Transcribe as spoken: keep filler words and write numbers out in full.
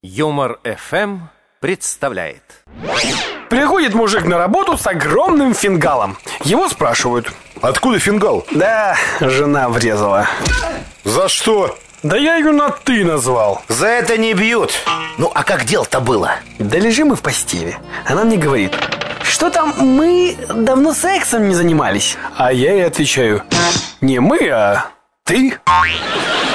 Юмор эф эм представляет. Приходит мужик на работу с огромным фингалом. Его спрашивают: откуда фингал? Да, жена врезала. За что? Да я ее на «ты» назвал. За это не бьют. Ну, а как дело-то было? Да лежим мы в постели. Она мне говорит: что там, мы давно сексом не занимались. А я ей отвечаю: не мы, а ты.